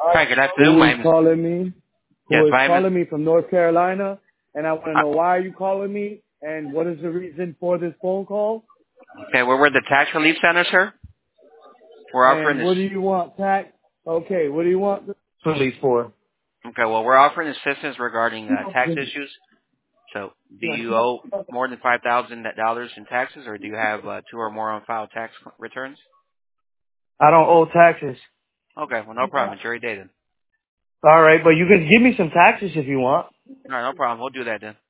Hi, good afternoon. who My is name is calling me, yes, who is my name is. calling me from North Carolina, and I want to Uh, know why are you calling me, and what is the reason for this phone call, okay, we're the tax relief center, sir. We're offering and this. what do you want tax? Okay, what do you want the police for? Okay, well, we're offering assistance regarding tax issues. So, do you owe more than $5,000 in taxes, or do you have two or more unfiled tax returns? I don't owe taxes. Okay, well, no problem. Enjoy your day then. All right, but you can give me some taxes if you want. All right, no problem. We'll do that then.